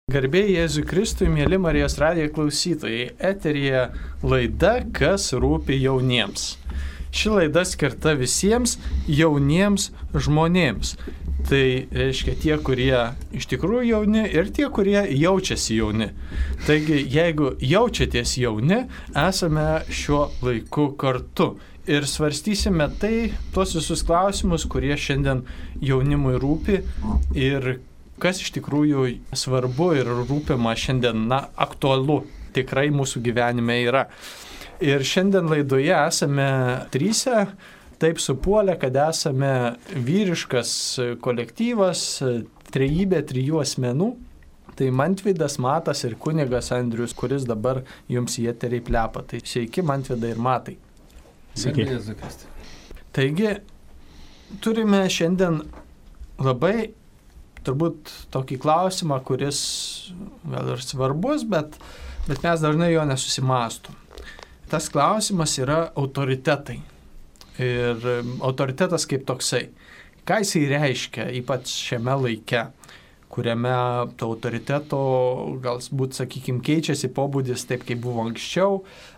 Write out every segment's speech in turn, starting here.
Garbė Jėzui Kristui, mėly Marijos radijo klausytojai, eteryje laida Kas rūpi jauniems. Ši laida skirta visiems jauniems žmonėms. Tai reiškia tie, kurie iš tikrųjų jauni ir tie, kurie jaučiasi jauni. Taigi, jeigu jaučiatės jauni, esame šiuo laiku kartu. Ir svarstysime tuos visus klausimus, kurie šiandien jaunimui rūpi ir kas iš tikrųjų svarbu ir rūpima šiandien, aktualu tikrai mūsų gyvenime yra. Ir šiandien laidoje esame tryse, taip supuolę, kad esame vyriškas kolektyvas, trejybė trijų asmenų. Tai Mantvydas, Matas ir kunigas Andrius, kuris dabar jums į eterį plepa. Tai sveiki Mantvydai ir Matai. Sveiki. Taigi, turime šiandien labai turbūt tokį klausimą, kuris gal ir svarbus, bet mes dažnai jo nesusimastom. Tas klausimas yra autoritetai. Ir autoritetas kaip toksai. Ką jisai reiškia, ypač šiame laike, kuriame to autoriteto galbūt, sakykime, keičiasi pobūdis taip, kaip buvo anksčiau.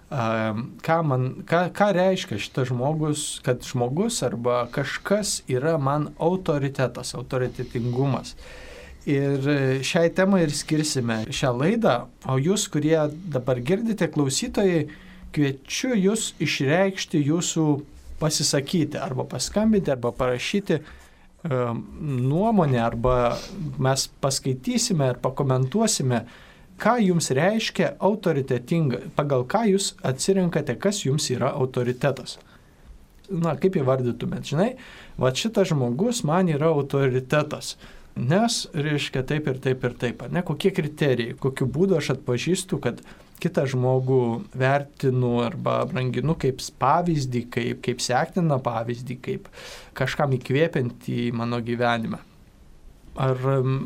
Ką reiškia šitas žmogus, kad žmogus arba kažkas yra man autoritetas, autoritetingumas. Ir šiai temai ir skirsime šią laidą, o jūs, kurie dabar girdite, klausytojai, kviečiu jūs išreikšti jūsų pasisakyti, arba paskambinti, arba parašyti nuomonę, arba mes paskaitysime ir pakomentuosime, ką jums reiškia autoritetinga, pagal ką jūs atsirenkate, kas jums yra autoritetas. Kaip įvardytumėt, žinai, šitas žmogus man yra autoritetas, nes, reiškia, taip ir taip ir taip, ne, kokie kriterijai, kokiu būdu aš atpažįstu, kad kitą žmogų vertinu arba branginu kaip pavyzdį, kaip sektiną pavyzdį, kaip kažkam įkvėpiantį mano gyvenime. Ar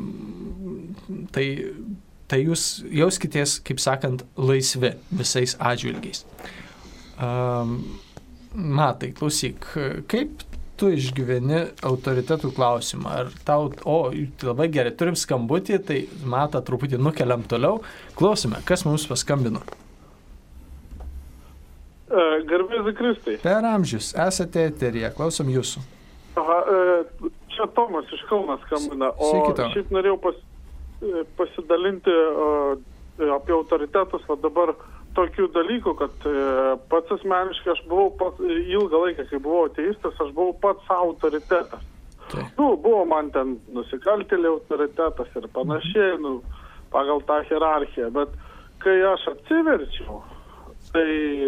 tai jūs jauskitės, kaip sakant, laisvi visais atžvilgiais. Matai, klausyk, kaip tu išgyveni autoritetų klausimą? Ar tau, labai gerai, turim skambutį, tai Matą truputį nukeliam toliau. Klausime, kas mums paskambino? Garbė Jėzui Kristui. Per amžius, esate eteryje, klausom jūsų. Čia Tomas iš Kauno skambina, o šiaip norėjau pasidalinti apie autoritetus, dabar tokių dalykų, kad pats asmeniškai aš buvau ilgą laiką, kai buvau ateistas, aš buvau pats autoritetas. Buvo man ten nusikaltėlė autoritetas ir panašiai, pagal tą hierarchiją, bet kai aš atsiverčiau, tai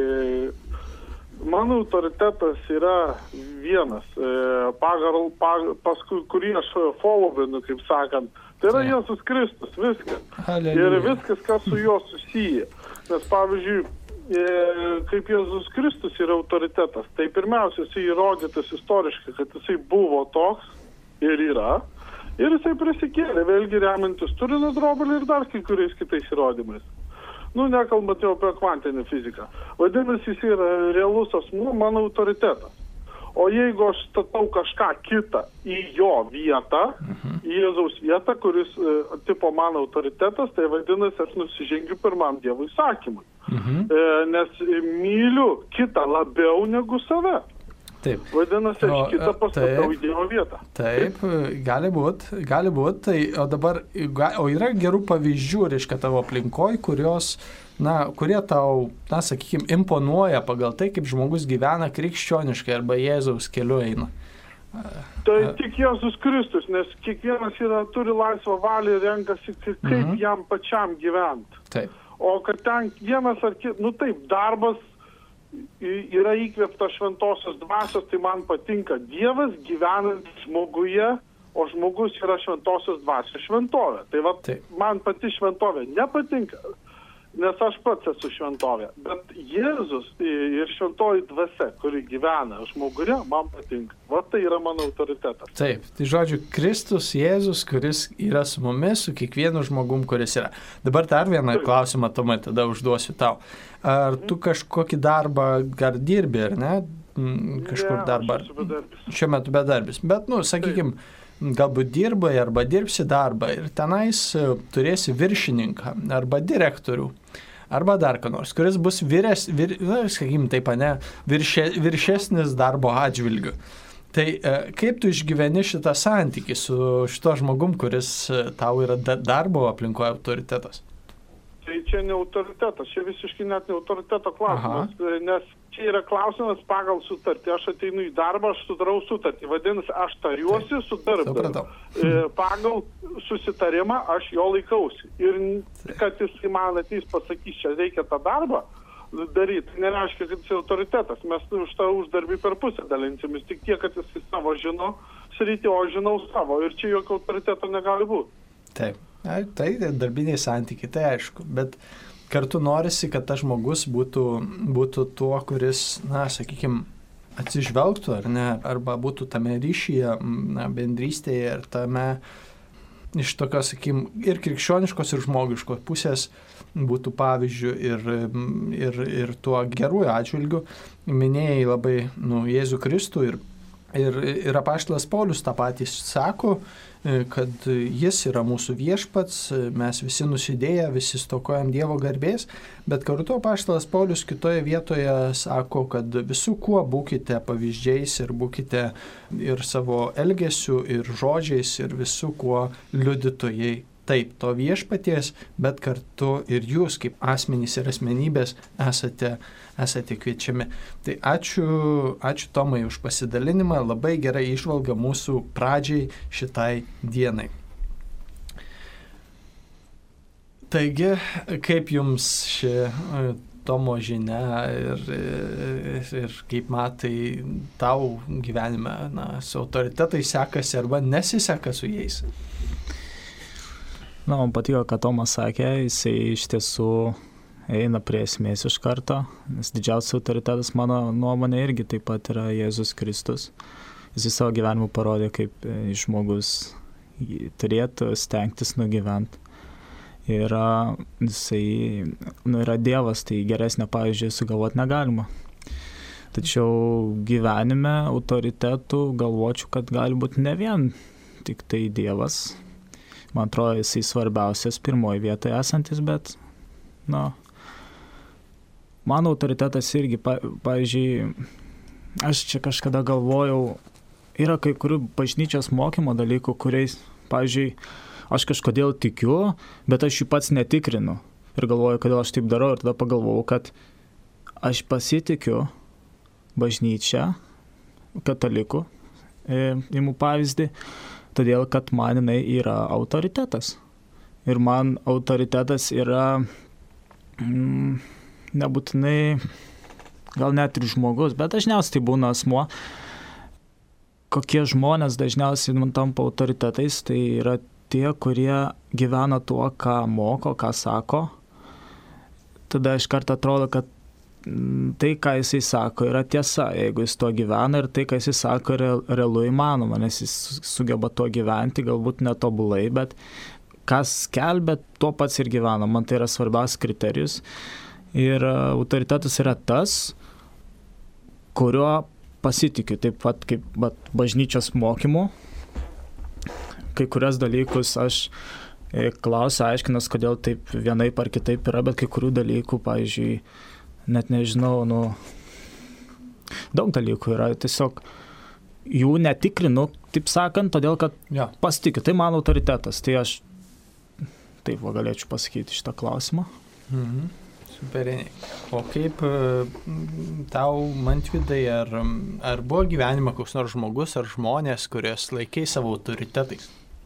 mano autoritetas yra vienas, paskui kurį aš followinu, kaip sakant, tai yra Jėzus Kristus, viskas. Halleluja. Ir viskas, kas su juo susiję. Nes, pavyzdžiui, kaip Jėzus Kristus yra autoritetas, tai pirmiausia, jisai įrodytas istoriškai, kad jisai buvo toks ir yra. Ir jisai prisikėlė, vėlgi remiantis Turino drobulį ir dar kai kuriais kitais įrodymais. Nekalbant jau apie kvantinę fiziką. Vadinasi, jis yra realus asmuo, mano autoritetas. O jeigu aš statau kažką kitą į jo vietą, į Jėzaus vietą, kuris tipo mano autoritetas, tai vadinasi, aš nusižengiu pirmam Dievo įsakymui. Nes myliu kitą labiau negu save. Taip. Vadinasi, aš kitą pastatau į Dievo vietą. Taip, gali būt. Tai, o yra gerų pavyzdžių, reiškia, tavo aplinkoj, kurie tau, sakykime, imponuoja pagal tai, kaip žmogus gyvena krikščioniškai arba Jėzaus keliu eina. Tai tik Jėzus Kristus, nes kiekvienas turi laisvą valią ir renkasi, kaip jam pačiam gyventi. Taip. O kad ten vienas ar kitas, taip, darbas yra įkvėptas šventosios dvasios, tai man patinka Dievas gyvenant žmoguje, o žmogus yra šventosios dvasios šventovė. Tai man pati šventovė nepatinka, nes aš pats esu šventovė. Bet Jėzus ir šventoji dvasia, kuri gyvena žmoguje, man patinka. Tai yra mano autoritetas. Taip, tai žodžiu, Kristus, Jėzus, kuris yra su mumis, su kiekvienu žmogum, kuris yra. Dabar dar vieną klausimą, Tomai, tada užduosiu tau. Ar tu kažkokį darbą gar dirbi, ar ne? Kažkur darbą. Šiuo metu bedarbis. Bet, sakykime, galbūt dirbai arba dirbsi darbą ir tenais turėsi viršininką arba direktorių arba dar ką nors, kuris bus viršesnis darbo atžvilgiu. Tai kaip tu išgyveni šitą santykį su šito žmogum, kuris tau yra darbo aplinkoje autoritetas? Tai čia ne autoritetas, čia visiškai net ne autoriteto klausimas, nes čia yra klausimas pagal sutartį. Aš ateinu į darbą, aš sudarau sutartį, vadinasi, aš tariuosi su darbdaviu. Pagal susitarimą aš jo laikausi. Ir kad jis man ateis pasakys, čia reikia tą darbą daryti, nereiškia, kad jis autoritetas. Mes už tą uždarbį per pusę dalinsimės, tik tiek, kad jis savo žino sritį, o žinau savo. Ir čia jokio autoriteto negali būti. Taip. Tai darbiniai santykiai, tai aišku, bet kartu norisi, kad tas žmogus būtų tuo, kuris, sakykime, atsižvelgtų, ar ne, arba būtų tame ryšyje, bendrystėje ir tame iš tokios, sakykime, ir krikščioniškos, ir žmogiškos pusės būtų pavyzdžių ir tuo geruoju atžvilgiu. Minėjai labai Jėzų Kristų ir apaštalas Paulius tą patį sako, kad jis yra mūsų viešpats, mes visi nusidėję, visi stokojam Dievo garbės, bet kartu apaštalas Paulius kitoje vietoje sako, kad visų kuo būkite pavyzdžiais ir būkite ir savo elgesiu, ir žodžiais, ir visų kuo liudytojai. Taip, to viešpaties, bet kartu ir jūs kaip asmenys ir asmenybės esate kviečiami. Tai ačiū Tomai už pasidalinimą, labai gerai įžvalga mūsų pradžiai šitai dienai. Taigi, kaip jums ši Tomo žinia ir kaip matai tau gyvenime, su autoritetai sekasi arba nesiseka su jais? Man patiko, ką Tomas sakė, jisai iš tiesų eina prie esmės iš karto, nes didžiausias autoritetas mano nuomonė irgi taip pat yra Jėzus Kristus. Jisai savo gyvenimu parodė, kaip žmogus turėtų stengtis nugyventi. Ir jisai yra Dievas, tai geresnio pavyzdžio sugalvoti negalima. Tačiau gyvenime autoritetų galvočiau, kad gali būti ne vien tik tai Dievas. Man atrodo, jisai svarbiausias pirmoji vietoje esantis, bet, mano autoritetas irgi, pavyzdžiui, aš čia kažkada galvojau, yra kai kurių bažnyčios mokymo dalykų, kuriais, pavyzdžiui, aš kažkodėl tikiu, bet aš jų pats netikrinu. Ir galvoju, kodėl aš taip darau, ir tada pagalvojau, kad aš pasitikiu bažnyčią, katalikų, imu pavyzdį, todėl, kad man jinai yra autoritetas. Ir man autoritetas yra nebūtinai, gal net ir žmogus, bet dažniausiai tai būna asmuo. Kokie žmonės dažniausiai man tampa autoritetais, tai yra tie, kurie gyvena tuo, ką moko, ką sako. Tada iš karto atrodo, kad tai, ką jisai sako, yra tiesa, jeigu jis to gyvena, ir tai, ką jisai sako, yra realu įmanoma, nes jis sugeba to gyventi, galbūt netobulai, bet kas skelbia, tuo pats ir gyvena. Man tai yra svarbiausias kriterijus. Ir autoritetas yra tas, kurio pasitikiu, taip pat kaip bažnyčios mokymu. Kai kurias dalykus aš klausiu, aiškinas, kodėl taip vienaip ar kitaip yra, bet kai kurių dalykų, pavyzdžiui, net nežinau, daug dalykų yra, tiesiog jų netikrinu, taip sakant, todėl, kad pasitikiu, tai mano autoritetas, tai aš taip galėčiau pasakyti šitą klausimą. Superiai. O kaip tau, Mantvidai, ar buvo gyvenime koks nors žmogus ar žmonės, kurios laikai savo autoritetais?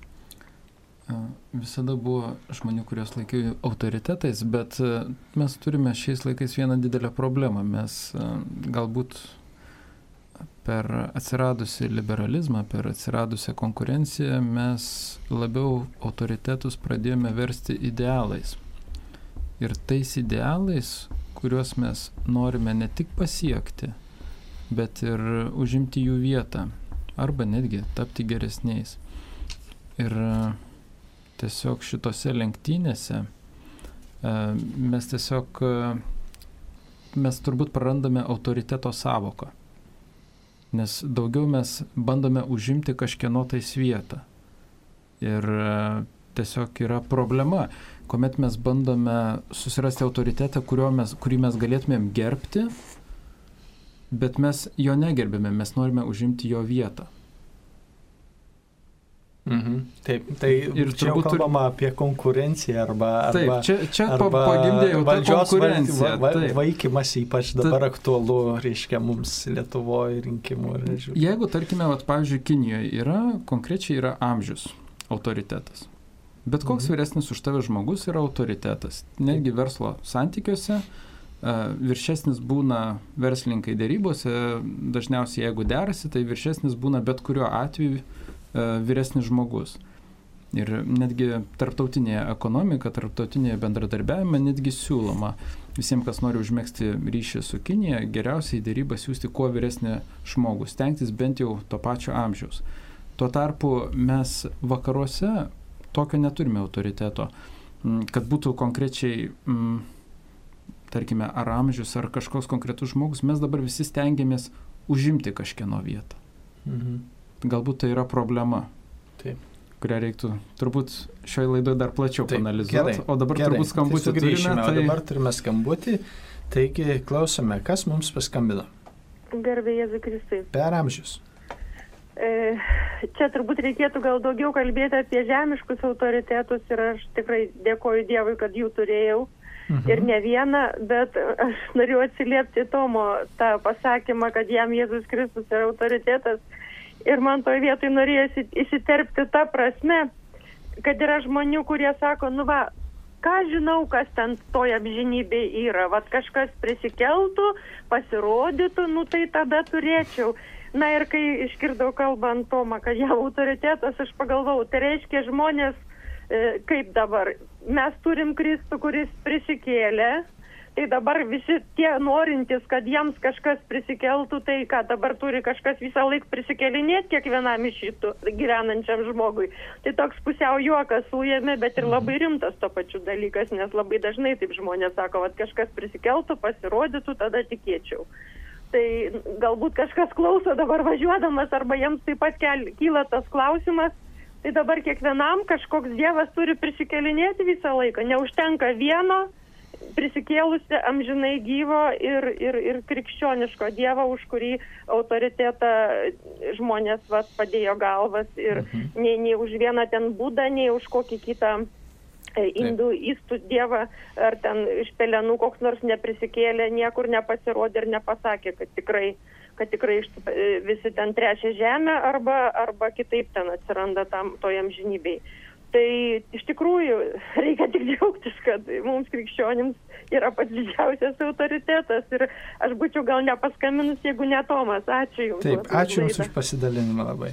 Visada buvo žmonių, kurios laikė autoritetais, bet mes turime šiais laikais vieną didelę problemą. Mes galbūt per atsiradusią liberalizmą, per atsiradusią konkurenciją, mes labiau autoritetus pradėjome versti idealais. Ir tais idealais, kuriuos mes norime ne tik pasiekti, bet ir užimti jų vietą, arba netgi tapti geresniais. Ir tiesiog šitose lenktynėse mes turbūt prarandame autoriteto savoką. Nes daugiau mes bandome užimti kažkieno tais vietą. Ir tiesiog yra problema, kuomet mes bandome susirasti autoritetą, kurį mes galėtumėm gerbti, bet mes jo negerbėme, mes norime užimti jo vietą. Taip, tai ir čia jau kalbama apie konkurenciją arba čia pagimdė jau valdžios konkurencija. Vaikymas ypač dabar aktualu, reiškia, mums Lietuvoje rinkimų. Jeigu, tarkime, pavyzdžiui, Kinijoje konkrečiai amžius autoritetas. Bet koks vyresnis už tave žmogus yra autoritetas. Netgi verslo santykiuose viršesnis būna verslininkai dėrybose, dažniausiai jeigu derasi, tai viršesnis būna bet kuriuo atveju vyresnis žmogus. Ir netgi tarptautinėje ekonomika, tarptautinėje bendradarbiavime netgi siūloma visiems, kas nori užmegzti ryšį su Kinija, geriausiai dėrybą siūsti kuo vyresnį žmogus, stengtis bent jau to pačio amžiaus. Tuo tarpu mes vakaruose tokio neturime autoriteto, kad būtų konkrečiai, tarkime, ar amžius, ar kažkoks konkretus žmogus, mes dabar visi stengiamės užimti kažkieno vietą. Galbūt tai yra problema, kurią reiktų turbūt šioje laidoje dar plačiau panalizuoti. O dabar turbūt skambutį turime. Dabar turime skambutį, taigi klausome, kas mums paskambino. Garbė Jėzui Kristui. Per amžius. Čia turbūt reikėtų gal daugiau kalbėti apie žemiškus autoritetus ir aš tikrai dėkoju Dievui, kad jų turėjau. Ir ne vieną, bet aš noriu atsiliepti Tomo tą pasakymą, kad jam Jėzus Kristus yra autoritetas. Ir man toje vietoje norėjosi įsiterpti tą prasme, kad yra žmonių, kurie sako, ką žinau, kas ten toje amžinybėje yra. Vat kažkas prisikeltų, pasirodytų, tai tada turėčiau. Na ir kai išgirdau kalbant Tomą, kad jam autoritetas, aš pagalvojau, tai reiškia žmonės, kaip dabar, mes turim Kristų, kuris prisikėlė, tai dabar visi tie norintys, kad jiems kažkas prisikeltų, tai ką dabar turi kažkas visą laiką prisikelinėti kiekvienam iš šitų gyvenančiam žmogui. Tai toks pusiau juokas suėmė, bet ir labai rimtas to pačiu dalykas, nes labai dažnai taip žmonės sako, kad kažkas prisikeltų, pasirodytų, tada tikėčiau. Tai galbūt kažkas klauso dabar važiuodamas, arba jiems taip pat kyla tas klausimas, tai dabar kiekvienam kažkoks Dievas turi prisikelinėti visą laiką, neužtenka vieno prisikėlusi amžinai gyvo ir krikščioniško Dievo, už kurį autoritetą žmonės padėjo galvas ir nei už vieną ten Budą, nei už kokį kitą indų įstų Dievą, ar ten iš pelenų koks nors neprisikėlė, niekur nepasirodė ir nepasakė, kad tikrai visi ten trečia žemę arba kitaip ten atsiranda toje amžinybėje. Tai iš tikrųjų reikia tik džiaugtis, kad mums krikščionims yra pats didžiausias autoritetas ir aš būčiau gal nepaskambinus, jeigu ne Tomas. Ačiū Jums. Taip, ačiū Jums už pasidalinimą labai.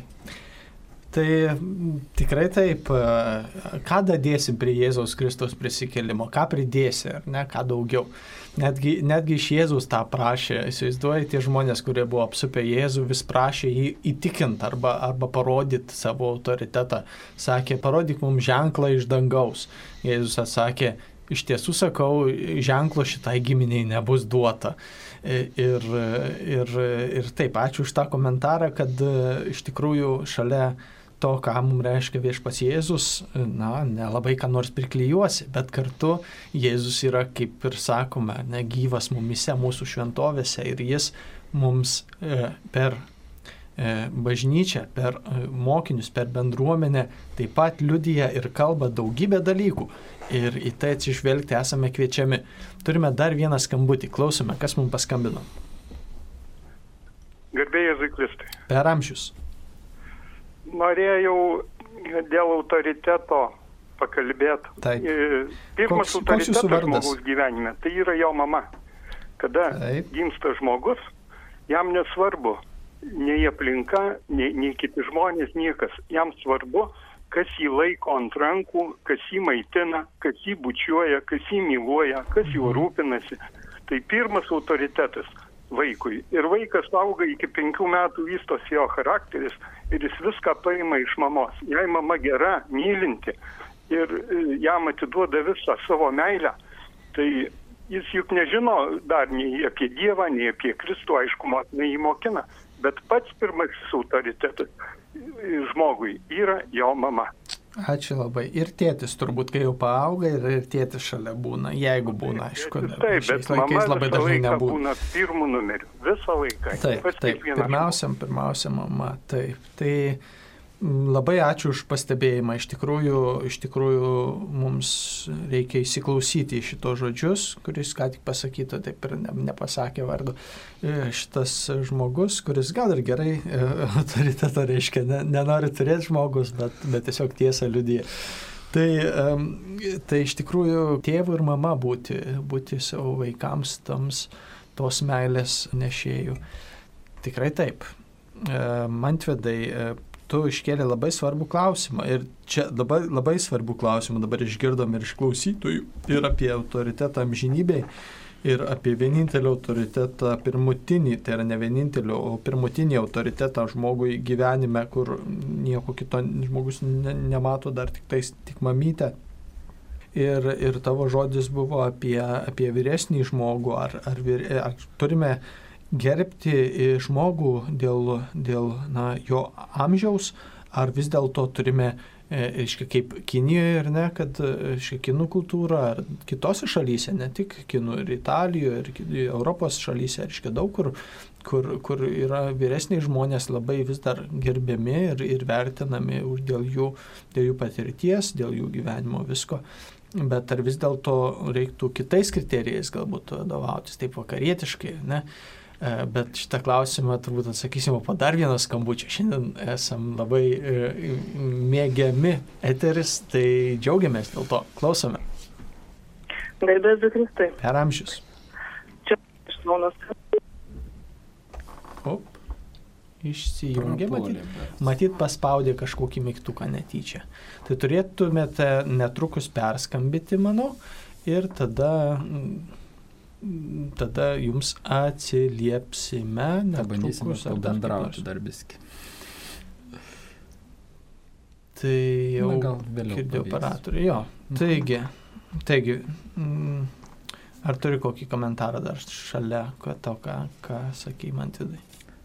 Tai tikrai taip, ką dadėsim prie Jėzaus Kristaus prisikėlimo, ką pridėsi, ar ne, ką daugiau. Netgi iš Jėzaus tą prašė, įsivaizduoji, tie žmonės, kurie buvo apsupę Jėzų, vis prašė jį įtikinti arba parodyti savo autoritetą. Sakė, parodyk mums ženklą iš dangaus. Jėzus atsakė, iš tiesų sakau, ženklo šitai giminiai nebus duota. Ir taip, ačiū už tą komentarą, kad iš tikrųjų šalia to, ką mums reiškia viešpats Jėzus, nelabai ką nors priklijuosi, bet kartu Jėzus yra, kaip ir sakome, gyvas mumise, mūsų šventovėse ir jis mums per bažnyčią, per mokinius, per bendruomenę taip pat liudija ir kalba daugybę dalykų ir į tai atsižvelgti esame kviečiami. Turime dar vieną skambutį, klausome, kas mums paskambino. Garbė Jėzui Kristui. Per amžius. Norėjau dėl autoriteto pakalbėti. Taip. Pirmas autoritetas žmogaus gyvenime, tai yra jo mama. Kada gimsta žmogus, jam nesvarbu nei aplinka, nei kiti žmonės, niekas. Jam svarbu, kas jį laiko ant rankų, kas jį maitina, kas jį bučiuoja, kas jį myluoja, kas juo rūpinasi. Tai pirmas autoritetas vaikui. Ir vaikas auga iki 5 metų, vystosi jo charakteris ir jis viską paima iš mamos. Jei mama gera, mylinti ir jam atiduoda visą savo meilę, tai jis juk nežino dar nei apie Dievą, nei apie Kristų, aišku, motina jį mokina, Bet pats pirmasis autoritetas žmogui yra jo mama. Ačiū labai. Ir tėtis turbūt, kai jau paauga, ir tėtis šalia būna, jeigu būna, aišku. Taip, bet mama labai dažnai nebūna pirmų numerių. Visą laiką. Taip. Pirmiausia mama. Taip. Tai labai ačiū už pastebėjimą. Iš tikrųjų mums reikia įsiklausyti į šitos žodžius, kuris ką tik pasakyta, taip ir nepasakė vardu. Šitas žmogus, kuris gal ir gerai autoritetą reiškia, nenori turėti žmogus, bet tiesiog tiesą liudija. Tai iš tikrųjų tėvų ir mama būti savo vaikams tos meilės nešėjų. Tikrai taip. Mantvidai, tu iškėlė labai svarbų klausimą ir čia labai svarbų klausimą dabar išgirdom ir iš klausytojų ir apie autoritetą amžinybėj ir apie vienintelį autoritetą pirmutinį, tai yra ne vienintelį, o pirmutinį autoritetą žmogui gyvenime, kur nieko kito žmogus nemato, dar tik mamytę. Ir tavo žodis buvo apie vyresnį žmogų, ar turime gerbti žmogų dėl jo amžiaus, ar vis dėlto turime, kaip Kinijoje ir ne, kad kinų kultūra, ar kitose šalyse, ne tik kinų, ir Italijoje, ir Europos šalyse, daug kur yra vyresniai žmonės labai vis dar gerbiami ir vertinami dėl jų patirties, dėl jų gyvenimo visko. Bet ar vis dėlto reiktų kitais kriterijais galbūt vadovautis, taip vakarietiškai, ne? Bet šitą klausimą turbūt atsakysime po dar vieno skambučio. Šiandien esam labai mėgiami eteris, tai džiaugiamės dėl to. Klausome. Garbės Kristai. Per amžius. Čia iš Launos. Išsijungė, matyt paspaudė kažkokį mygtuką netyčia. Tai turėtumėte netrukus perskambyti, manau, ir tada jums atsiliepsime netrukus. Bandysime bendrauti dar biskį. Tai jau girdėjau operatorių. Jo, taigi, ar turi kokį komentarą dar šalia to, ką sakei, Mantvidai?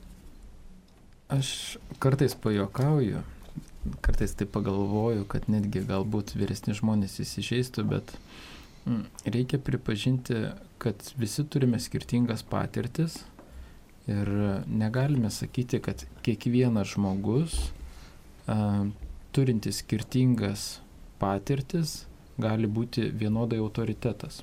Aš kartais pajuokauju, kartais tai pagalvoju, kad netgi galbūt vyresni žmonės įsižeistų, bet reikia pripažinti, kad visi turime skirtingas patirtis ir negalime sakyti, kad kiekvienas žmogus turintis skirtingas patirtis gali būti vienodai autoritetas.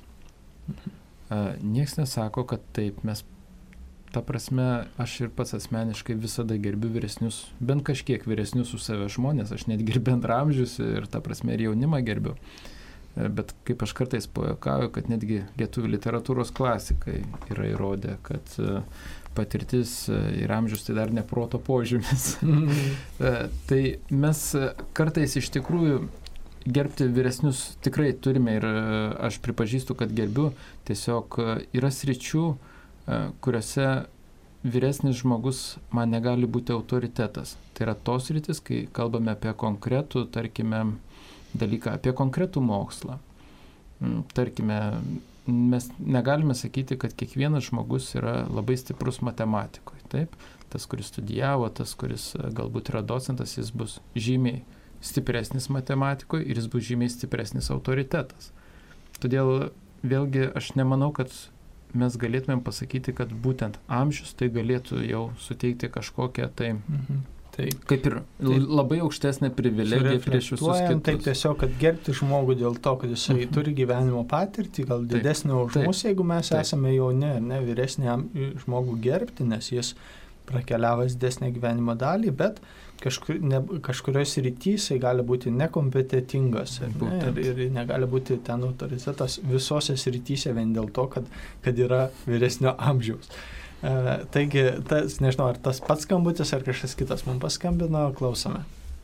Niekas nesako, kad taip mes. Ta prasme, aš ir pats asmeniškai visada gerbiu vyresnius, bent kažkiek vyresnius už save žmonės, aš netgi ir bendramžius ir ta prasme ir jaunimą gerbiu. Bet kaip aš kartais pajuokauju, kad netgi lietuvių literatūros klasikai yra įrodę, kad patirtis ir amžius tai dar ne proto požymis. Tai mes kartais iš tikrųjų gerbti vyresnius tikrai turime ir aš pripažįstu, kad gerbiu, tiesiog yra sričių, kuriuose vyresnis žmogus man negali būti autoritetas. Tai yra tos sritis, kai kalbame apie konkretų, tarkime, dalyką, apie konkretų mokslą. Tarkime, mes negalime sakyti, kad kiekvienas žmogus yra labai stiprus matematikoje. Taip? Tas, kuris studijavo, tas, kuris galbūt yra docentas, jis bus žymiai stipresnis matematikoje ir jis bus žymiai stipresnis autoritetas. Todėl vėlgi aš nemanau, kad mes galėtumėm pasakyti, kad būtent amžius tai galėtų jau suteikti kažkokią tai, kaip ir labai aukštesnė privilegija prieš visus kitus. Taip tiesiog, kad gerbti žmogų dėl to, kad jisai turi gyvenimo patirtį, gal didesnį už mus, jeigu mes esame jauni, ne vyresnį žmogų gerbti, nes jis prakeliavęs didesnę gyvenimo dalį, bet kažkurioje srityje jisai gali būti nekompetentingas ir negali būti ten autoritetas visose srityse vien dėl to, kad yra vyresnio amžiaus. Taigi, nežinau, ar tas pats skambutis, ar kažkas kitas mums paskambino, klausome.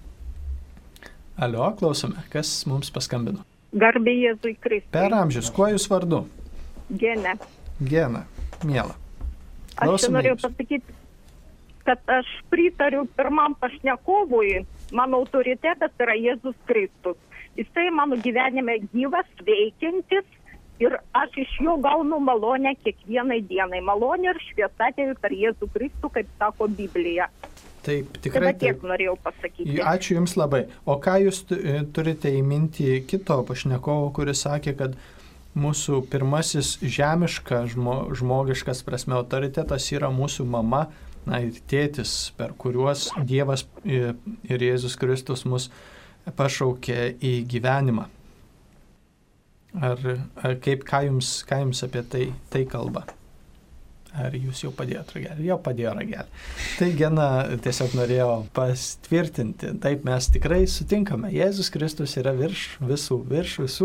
Alio, klausome, kas mums paskambino? Garbė Jėzui Kristui. Per amžius, kuo jūs vardu? Gena. Gena, miela. Aš norėjau pasakyti, kad aš pritariu pirmam pašnekovui, mano autoritetas yra Jėzus Kristus. Jisai mano gyvenime gyvas, veikiantis ir aš iš jo gaunu malonę kiekvienai dienai. Malonė ir šviesa atėjo per Jėzų Kristų, kaip sako Biblija. Taip, tikrai. Tai tiek norėjau pasakyti. Ačiū Jums labai. O ką Jūs turite į mintį kito pašnekovo, kuris sakė, kad mūsų pirmasis žemiška, žmogiškas prasme autoritetas yra mūsų mama, ir tėtis, per kuriuos Dievas ir Jėzus Kristus mus pašaukė į gyvenimą. Ką jums apie tai kalba? Ar Jūs jau padėjot ragelį? Jau padėjo ragelį. Tai Gena tiesiog norėjo pastvirtinti. Taip, mes tikrai sutinkame. Jėzus Kristus yra virš visų.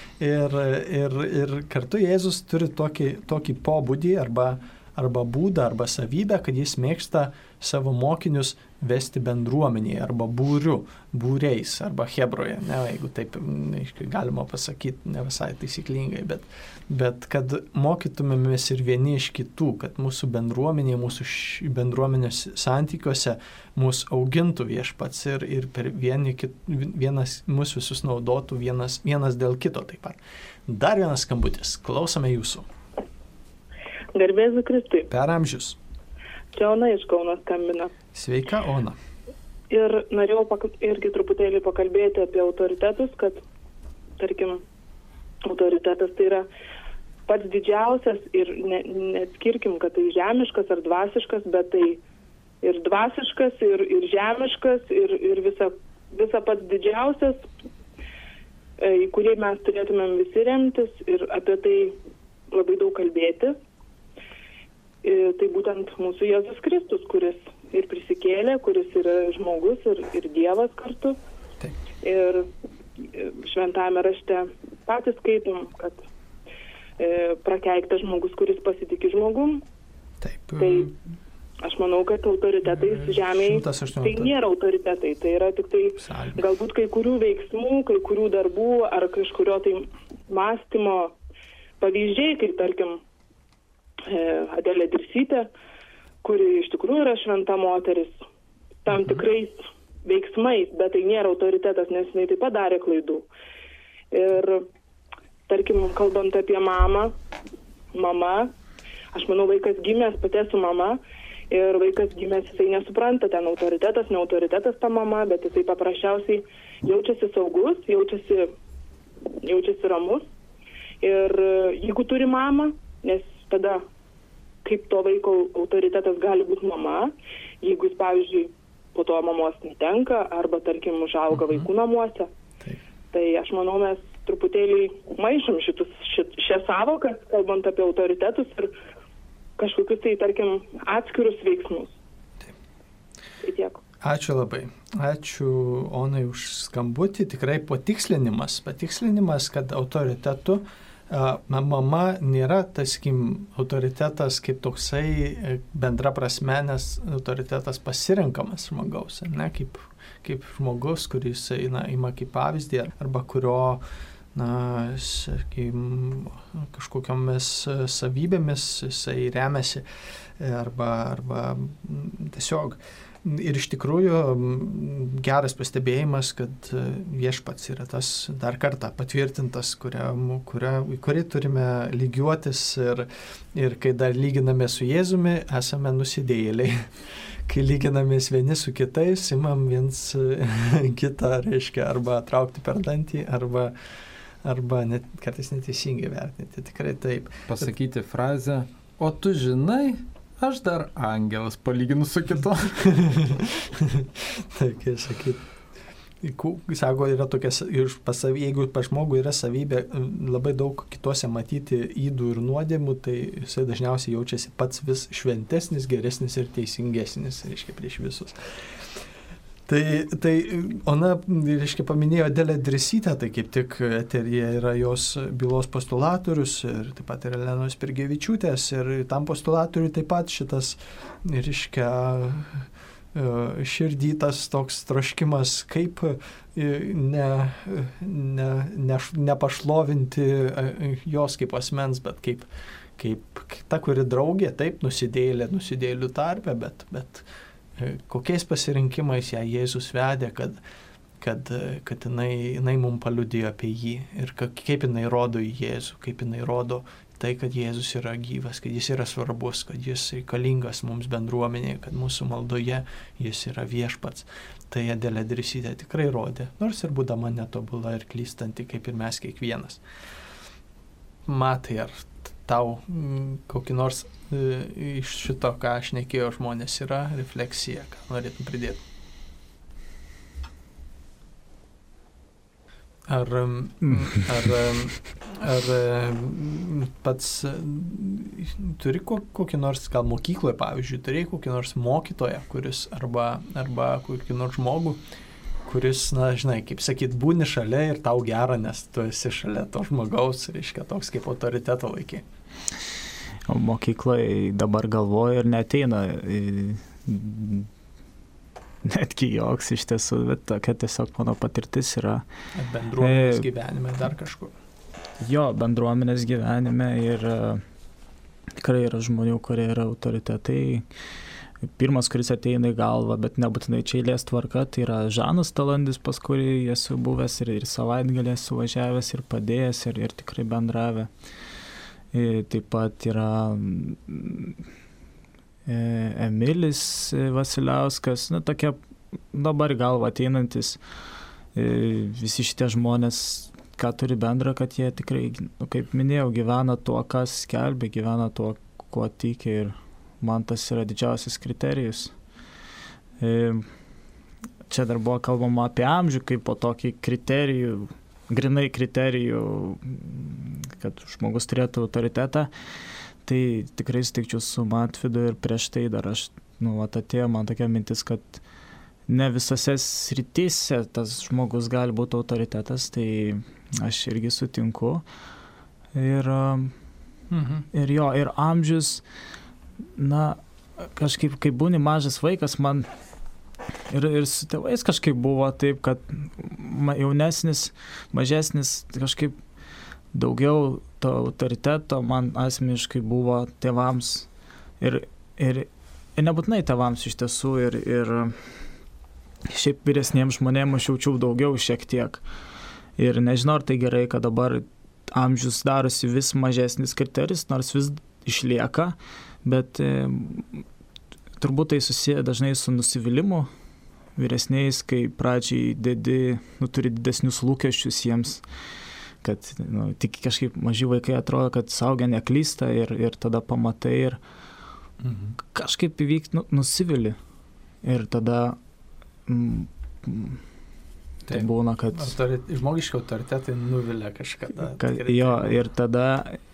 Ir kartu Jėzus turi tokį pobūdį arba būdą, arba savybę, kad jis mėgsta savo mokinius vesti bendruomenėje, arba būriais, arba hebroje, jeigu taip galima pasakyti, ne visai taisyklingai, bet kad mokytumėmės ir vieni iš kitų, kad mūsų bendruomenėje, mūsų bendruomenės santykiuose mūsų augintų Viešpats ir per vienas mūsų visus naudotų vienas dėl kito taip pat. Dar vienas skambutis, klausome Jūsų. Garbėzu Kristui. Per amžius. Čia Ona iš Kauno skambina. Sveika, Ona. Ir norėjau irgi truputėlį pakalbėti apie autoritetus, kad, tarkim, autoritetas tai yra pats didžiausias ir neatskirkim, kad tai žemiškas ar dvasiškas, bet tai ir dvasiškas, ir žemiškas, ir visa pats didžiausias, į kurį mes turėtumėm visi remtis ir apie tai labai daug kalbėti. Tai būtent mūsų Jėzus Kristus, kuris ir prisikėlė, kuris yra žmogus ir Dievas kartu. Taip. Ir šventame rašte patys skaitom, kad prakeiktas žmogus, kuris pasitikė žmogum. Taip. Tai aš manau, kad autoritetais žemėje tai nėra autoritetai. Tai yra tik tai galbūt kai kurių veiksmų, kai kurių darbų ar kažkurio tai mąstymo pavyzdžiai, kaip tarkim Adelė Dirsytė, kuri iš tikrųjų yra šventa moteris, tam tikrais veiksmais, bet tai nėra autoritetas, nes jinai taip pat darė klaidų. Ir tarkim, kalbant apie mama, aš manau, vaikas gimęs pati su mama ir vaikas gimęs jisai nesupranta, ten autoritetas, ne autoritetas ta mama, bet jisai paprasčiausiai jaučiasi saugus, jaučiasi ramus. Ir jeigu turi mamą, nes tada kaip to vaiko autoritetas gali būti mama, jeigu jis, pavyzdžiui, po to mamos netenka arba, tarkim, užauga vaikų namuose. Tai aš manau, mes truputėlį maišom šią savoką, kalbant apie autoritetus ir kažkokius tai, tarkim, atskirus veiksmus. Tai tiek. Ačiū labai. Ačiū, Onai, už skambutį. Tikrai patikslinimas, kad autoritetu mama nėra, taskim, autoritetas kaip toksai bendra prasme, nes autoritetas pasirenkamas žmogaus, ne, kaip žmogus, kuris ima kaip pavyzdį, arba kurio, sakykim, kažkokiamis savybėmis jisai remiasi, arba tiesiog. Ir iš tikrųjų geras pastebėjimas, kad Viešpats yra tas dar kartą patvirtintas, kurį turime lygiuotis ir kai dar lyginame su Jėzumi, esame nusidėjėliai. Kai lyginamės vieni su kitais, imam viens kitą, reiškia, arba traukti per dantį, arba net, kartais neteisingai vertinti. Tikrai taip. Pasakyti frazę, o tu žinai, aš dar angelas palyginu su kitu. Taip, kaip sakyti. Sako, yra tokia, jeigu pas žmogų yra savybė labai daug kitose matyti ydų ir nuodėmų, tai jisai dažniausiai jaučiasi pats vis šventesnis, geresnis ir teisingesnis, reiškia, prieš visus. Tai Ona, reiškia, paminėjo Adelę Dirsytę, tai kaip tik eteryje yra jos bylos postulatorius ir taip pat ir Elenos Pirgevičiūtės ir tam postulatoriui taip pat šitas, reiškia, širdytas toks troškimas, kaip nepašlovinti jos kaip asmens, bet kaip ta, kuri draugė, taip, nusidėjėlių tarpe, bet kokiais pasirinkimais ją Jėzus vedė, kad jinai mums paliudijo apie jį ir kaip jinai rodo į Jėzų, kaip jinai rodo tai, kad Jėzus yra gyvas, kad jis yra svarbus, kad jis reikalingas mums bendruomenėje, kad mūsų maldoje jis yra viešpats. Tai Adelė Drisytė tikrai rodė, nors ir būdama netobula ir klystanti, kaip ir mes kiekvienas. Matai, ar tau kokį nors iš šito, ką aš šnekėjau, žmonės yra refleksija, ką norėtum pridėti? Ar pats turi kokį nors, gal mokykloje, pavyzdžiui, turėjai kokį nors mokytoją, kuris arba kokį nors žmogų, kuris, na, žinai, kaip sakyt, būni šalia ir tau gera, nes tu esi šalia to žmogaus, reiškia, toks kaip autoriteto laikai. Mokykloje dabar galvoju ir neteina netgi joks iš tiesų, bet tokia tiesiog mano patirtis yra. Bendruomenės gyvenime dar kažkur. Jo, bendruomenės gyvenime ir tikrai yra žmonių, kurie yra autoritetai. Pirmas, kuris ateina į galvą, bet nebūtinai čia eilės tvarka, tai yra Žanas Talandis, pas kurį esu buvęs ir savaitgalį esu važiavęs ir padėjęs ir tikrai bendravę. Taip pat yra Emilis Vasiliauskas, na, tokie dabar galva ateinantis, visi šitie žmonės, ką turi bendra, kad jie tikrai, kaip minėjau, gyvena tuo, kas skelbia, gyvena tuo, kuo tiki ir man tas yra didžiausias kriterijus. Čia dar buvo kalbama apie amžių, kaip po tokį kriterijų, grinai kriterijų, kad žmogus turėtų autoritetą. Tai tikrai sutikčiau su Matvydu ir prieš tai dar atėjo man tokia mintis, kad ne visose srityse tas žmogus gali būti autoritetas, tai aš irgi sutinku. Ir amžius, na, kažkaip, kai būni mažas vaikas, man ir su tėvais kažkaip buvo taip, kad jaunesnis, mažesnis, kažkaip daugiau to autoriteto man asmeniškai buvo tėvams ir nebūtinai tėvams iš tiesų ir šiaip vyresniems žmonėms aš jaučiau daugiau šiek tiek. Ir nežinau, ar tai gerai, kad dabar amžius darosi vis mažesnis kriterijus, nors vis išlieka, bet turbūt tai susiję dažnai su nusivylimu vyresniais, kai pradžiai turi didesnius lūkesčius jiems, kad tik kažkaip maži vaikai atrodo, kad suaugę neklysta ir tada pamatai ir kažkaip įvykt nusivili. Ir tada tai būna, kad žmogiški autoritetai nuvilia kažkada. Ir tada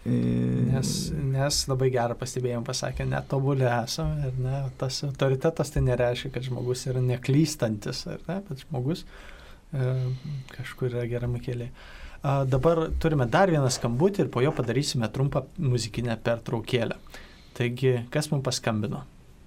nes labai gerą pastebėjimą pasakė, netobuli esame, ir ne, tas autoritetas tai nereiškia, kad žmogus yra neklystantis, ar ne, bet žmogus kažkur yra gerame kelyje. Dabar turime dar vieną skambutį ir po jo padarysime trumpą muzikinę pertraukėlę. Taigi, kas mums paskambino?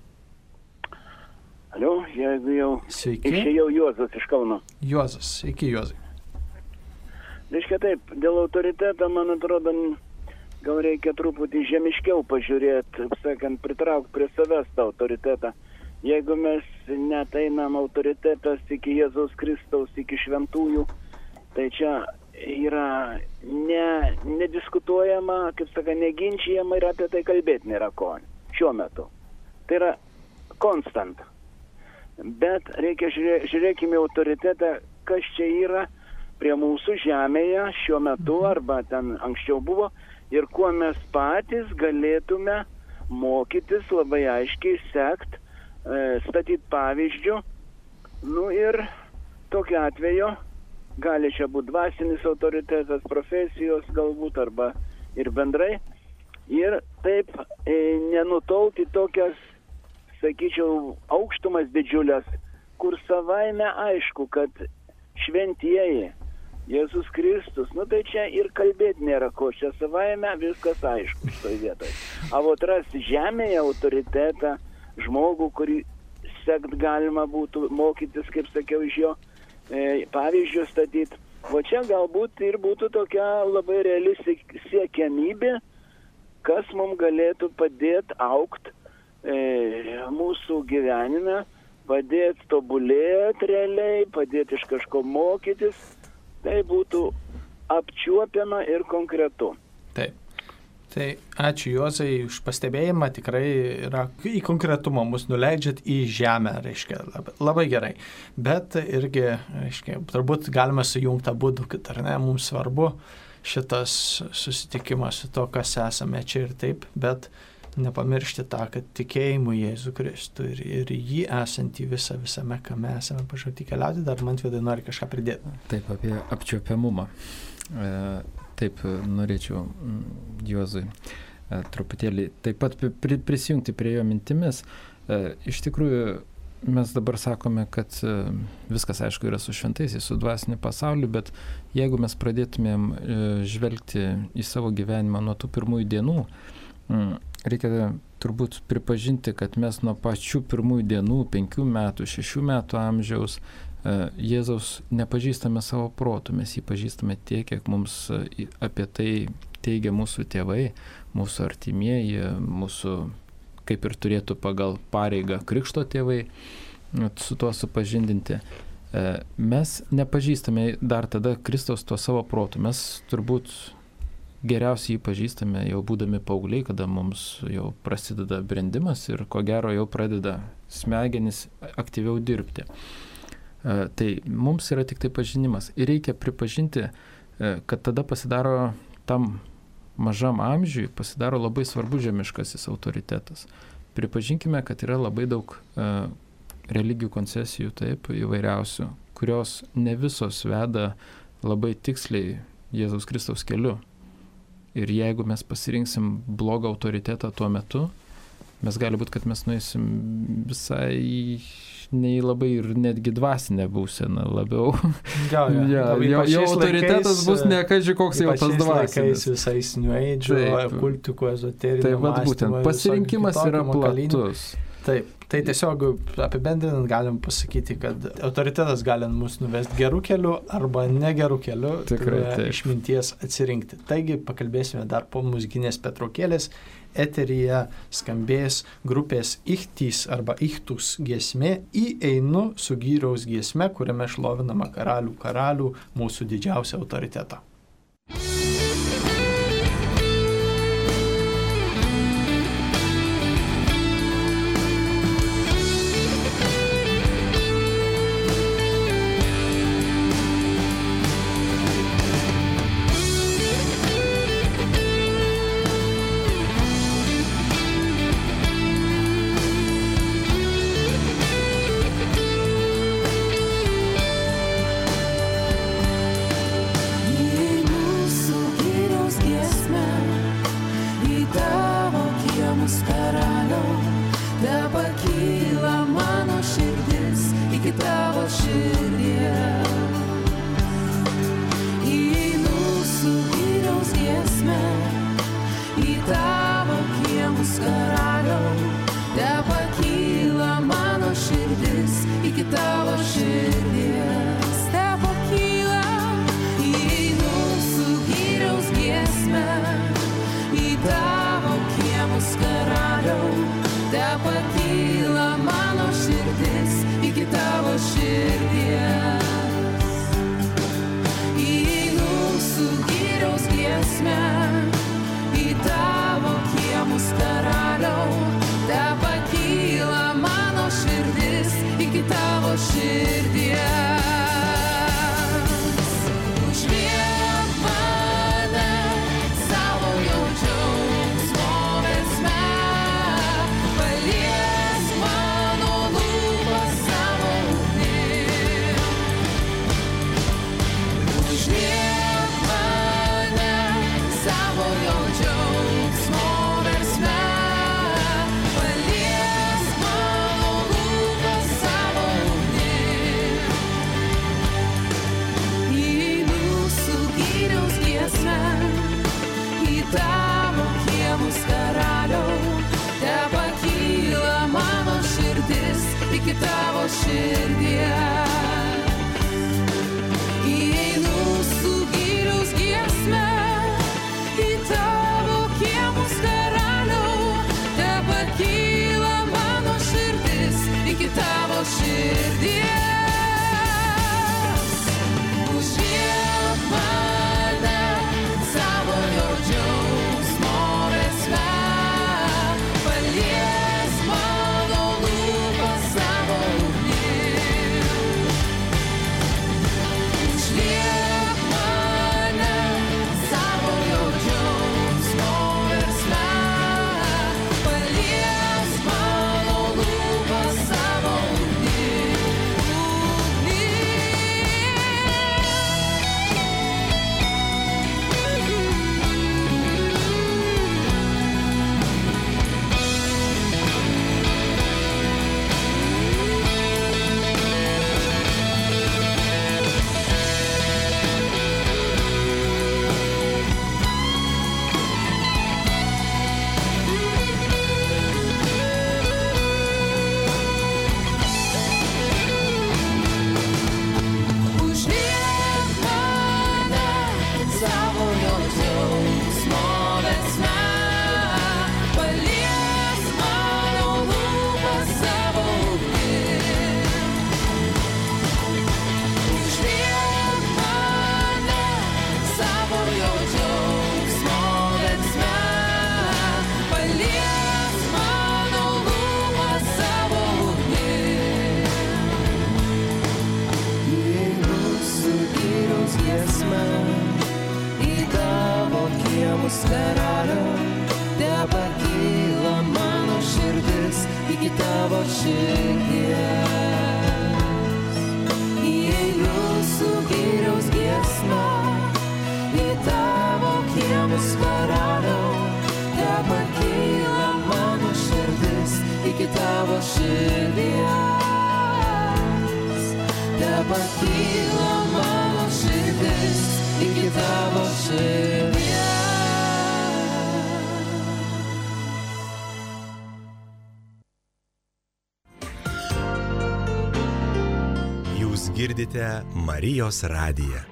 Alio, jeigu jau išėjau, Juozas iš Kauno. Juozas, sveiki Juozai. Reiškia taip, dėl autoriteto, man atrodo, gal reikia truputį žemiškiau pažiūrėti, sakant, pritraukti prie savęs tą autoritetą. Jeigu mes neteinam autoritetas iki Jėzaus Kristaus, iki šventųjų, tai čia yra nediskutuojama, kaip saka, neginčijama ir apie tai kalbėti nėra ko šiuo metu. Tai yra konstant. Bet reikia žiūrėkime autoritetą, kas čia yra prie mūsų žemėje šiuo metu arba ten anksčiau buvo ir kuo mes patys galėtume mokytis, labai aiškiai sekt, statyti pavyzdžių. Ir tokiu atveju gali čia būti dvasinis autoritetas, profesijos galbūt, arba ir bendrai. Ir taip nenutolti tokias, sakyčiau, aukštumas didžiulės, kur savaime aišku, kad šventieji, Jėzus Kristus, tai čia ir kalbėti nėra ko, čia savaime viskas aišku šitoj vietoj. Avot rasti žemėje autoritetą, žmogų, kurį sekt galima būtų mokytis, kaip sakiau, iš jo pavyzdžių statyti. O čia galbūt ir būtų tokia labai reali siekiamybė, kas mums galėtų padėti aukti mūsų gyvenime, padėti tobulėti realiai, padėti iš kažko mokytis, tai būtų apčiuopiama ir konkretu. Taip. Tai ačiū Juozai už pastebėjimą, tikrai yra į konkretumą mus nuleidžiat į žemę, reiškia, labai gerai. Bet irgi, reiškia, turbūt galima sujungti abu, kad ar ne, mums svarbu šitas susitikimas su to, kas esame čia ir taip, bet nepamiršti tą, kad tikėjimu Jėzų Kristų ir jį esantį visame, kame esame pašaukti keliauti, dar man vidai nori kažką pridėti. Taip, apie apčiuopiamumą. Taip, norėčiau Juozui truputėlį taip pat prisijungti prie jo mintimis. Iš tikrųjų, mes dabar sakome, kad viskas, aišku, yra su šventaisiais, su dvasiniu pasauliu, bet jeigu mes pradėtumėm žvelgti į savo gyvenimą nuo tų pirmųjų dienų, reikia turbūt pripažinti, kad mes nuo pačių pirmųjų dienų, 5 metų, 6 metų amžiaus, Jėzaus nepažįstame savo protų, mes jį pažįstame tiek, kiek mums apie tai teigia mūsų tėvai, mūsų artimieji, mūsų, kaip ir turėtų pagal pareigą krikšto tėvai, su tuo supažindinti. Mes nepažįstame dar tada Kristaus tuo savo protų, mes turbūt geriausiai jį pažįstame jau būdami paaugliai, kada mums jau prasideda brendimas ir ko gero jau pradeda smegenys aktyviau dirbti. Tai mums yra tik tai pažinimas ir reikia pripažinti, kad tada pasidaro tam mažam amžiui, pasidaro labai svarbus žemiškasis autoritetas. Pripažinkime, kad yra labai daug religijų koncesijų, taip, įvairiausių, kurios ne visos veda labai tiksliai Jėzaus Kristaus keliu. Ir jeigu mes pasirinksim blogą autoritetą tuo metu, mes gali būti, kad mes nueisim visai nei labai ir netgi dvasinė būsena labiau. Jo autoritetas bus ne kažkai koks jau tas dvasinis. Visais New Age, kultikų, ezoterinio mąstymo. Būtent, pasirinkimas yra platus. Taip, tai tiesiog apibendrinant galim pasakyti, kad autoritetas gali mus nuvesti gerų kelių arba negerų kelių, išminties atsirinkti. Taigi pakalbėsime dar po muzikinės pertraukėlės. Eteryje skambės grupės Ichtys arba Ichtus giesmė Įeinu su Gyriaus giesme, kuriame šlovinama karalių mūsų didžiausią autoritetą. Tavo širdis iki tavo širdis. gimus karaliau, tepakyla mano širdis iki tavo širdies. Įeinu su giriaus giesma, į tavo kiemus karaliau, tepakyla mano širdis iki tavo širdies. Tepakyla mano širdis iki tavo širdies. Jūs girdite Marijos radiją.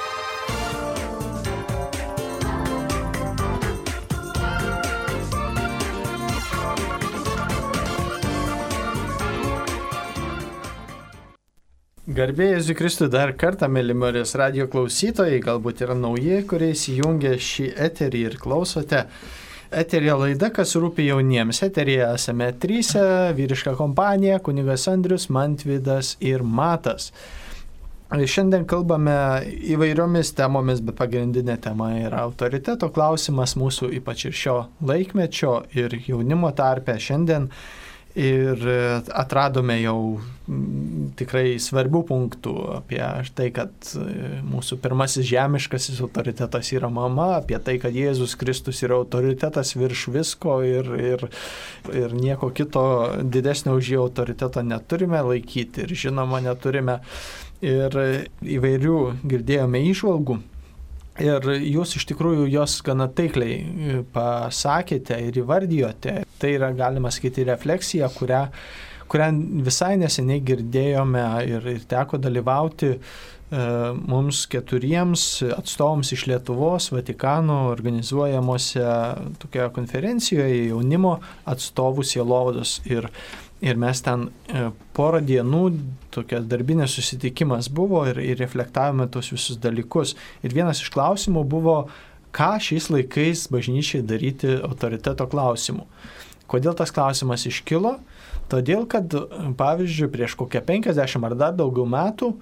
Garbė Jėzui Kristui dar kartą, mėly Marijos radijo klausytojai, galbūt yra nauji, kurie įsijungia šį eterį ir klausote. Eterija laida, kas rūpi jauniems. Eterija esame tryse, vyriška kompanija, kunigas Andrius, Mantvydas ir Matas. Šiandien kalbame įvairiomis temomis, bet pagrindinė tema yra autoriteto klausimas mūsų, ypač ir šio laikmečio ir jaunimo tarpe šiandien. Ir atradome jau tikrai svarbių punktų apie tai, kad mūsų pirmasis žemiškasis autoritetas yra mama, apie tai, kad Jėzus Kristus yra autoritetas virš visko ir nieko kito didesnio už jį autoriteto neturime laikyti ir žinoma neturime. Ir įvairių girdėjome įžvalgų. Ir jūs iš tikrųjų jos gana taikliai pasakėte ir įvardijote. Tai yra, galima sakyti, refleksija, kurią visai neseniai girdėjome ir teko dalyvauti mums 4 atstovams iš Lietuvos, Vatikano organizuojamuose tokioje konferencijoje jaunimo atstovų sielovados. Ir mes ten porą dienų, tokias darbinės susitikimas buvo ir reflektavome tos visus dalykus. Ir vienas iš klausimų buvo, ką šiais laikais bažnyčiai daryti autoriteto klausimu. Kodėl tas klausimas iškilo? Todėl, kad, pavyzdžiui, prieš kokią 50 ar dar daugiau metų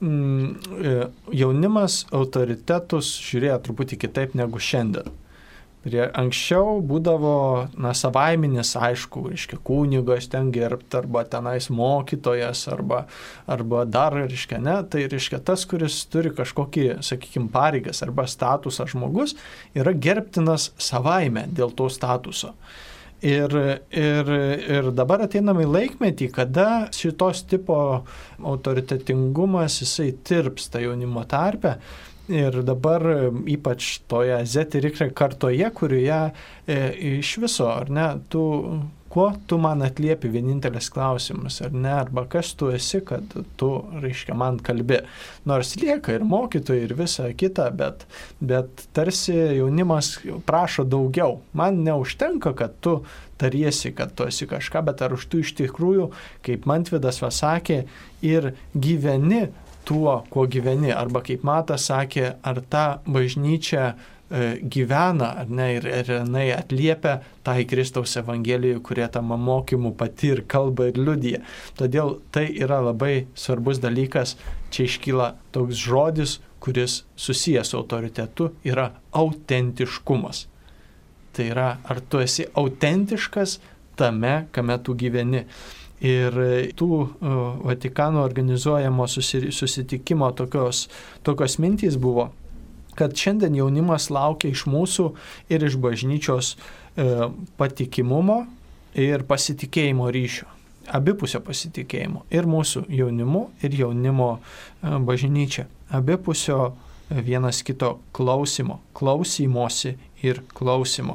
jaunimas autoritetus žiūrėjo truputį kitaip negu šiandien. Anksčiau būdavo savaiminis, aišku, reiškia, kunigas ten gerbt, arba tenais mokytojas, arba dar, reiškia, ne, tai reiškia tas, kuris turi kažkokį, sakykime, pareigas arba statusą žmogus, yra gerbtinas savaime dėl to statuso. Ir dabar ateiname į laikmetį, kada šitos tipo autoritetingumas jisai tirpsta jaunimo tarpe. Ir dabar ypač toje Z ir Y kartoje, kurioje iš viso, ar ne, kuo tu man atliepi vienintelis klausimas, ar ne, arba kas tu esi, kad tu, reiškia, man kalbi. Nors lieka ir mokytojai ir visa kita, bet tarsi jaunimas prašo daugiau. Man neužtenka, kad tu tariesi, kad tu esi kažką, bet ar už tu iš tikrųjų, kaip Mantvydas pasakė, ir gyveni tuo, kuo gyveni, arba kaip Matas sakė, ar ta bažnyčia gyvena, ar ne, ir jinai atliepia tai Kristaus Evangelijai, kurie tam mokymu pati ir kalba ir liudija. Todėl tai yra labai svarbus dalykas. Čia iškyla toks žodis, kuris susijęs su autoritetu, yra autentiškumas. Tai yra, ar tu esi autentiškas tame, kame tu gyveni. Ir tų Vatikano organizuojamo susitikimo tokios mintys buvo, kad šiandien jaunimas laukia iš mūsų ir iš bažnyčios patikimumo ir pasitikėjimo ryšio. Abipusio pasitikėjimo. Ir mūsų jaunimu, ir jaunimo bažnyčia. Abipusio vienas kito klausymosi ir klausimo.